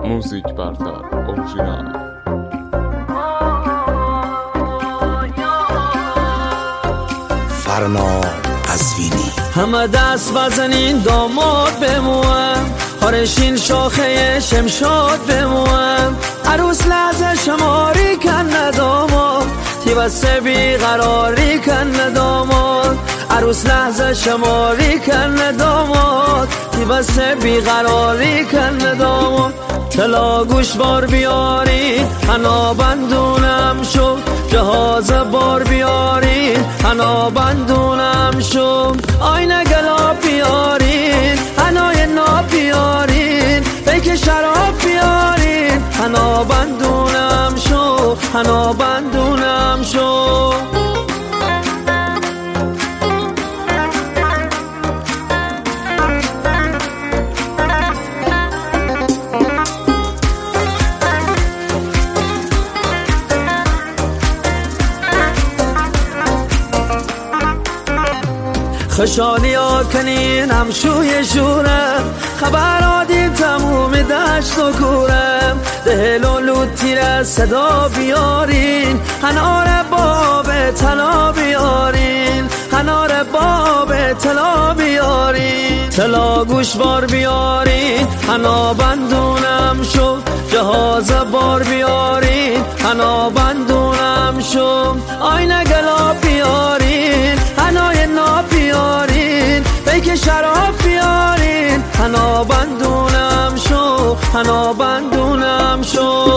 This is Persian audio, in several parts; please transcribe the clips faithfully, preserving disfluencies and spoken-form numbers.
موزیک برتر اورژینال. فرنا قزوینی. همه دست بزنین داماد بموام، هارشین شاخه شمشاد بموام. عروس لحظه شماری کن نداماد، تی بسه بیقراری کن نداماد. عروس لحظه شماری کن نداماد، تی بسه بیقراری کن نداماد. طلا گوش بار بیارین حنا بندونم شو، جهاز بار بیارین حنا بندونم شو. آینه گلاب بیارین حنای ناب بیارین، بیک شراب بیارین حنا بندونم شو، حنا بندونم شو. خوشحالی ها کنین همشوی شورم، خبر آدین تموم دشت و کورم. دهل و لوتیر صدا بیارین، هنار باب طلا بیارین، هنار باب طلا بیارین. طلا گوشوار بیارین حنا بندونم شو، جهاز بار بیارین حنا بندونم شو. آینه گلاب بیارین حنای ناب بیارین، بیک شراب بیارین حنا بندونم شو، حنا بندونم شو.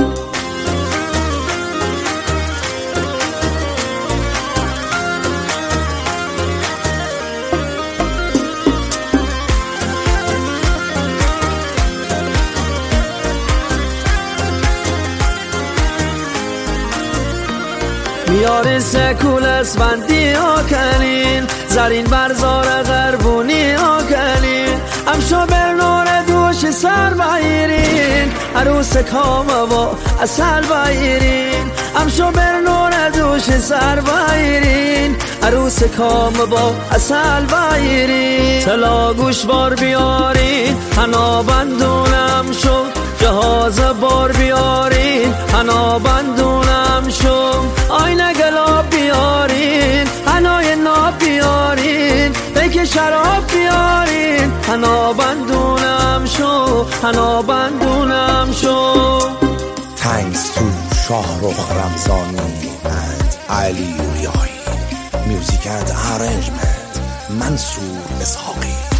میار سکول اسفندی ها کنین، زرین برزار غربونی ها کنین. امشو برنور دوش سر بایرین، عروس کام و اصل بایرین. امشو برنور دوش سر بایرین، عروس کام با اصل بایرین. طلا گوشوار بیارین حنا بندونم شو، جهاز بار بیارین حنا بندونم شو. آینه گلاب بیارین حنای ناب بیارین، بیک شراب بیارین حنا بندونم شو، حنا بندونم شو. Thanks to شاهرخ رمضانی and علی ریاحی. Music and arrangement منصور اسحاقی.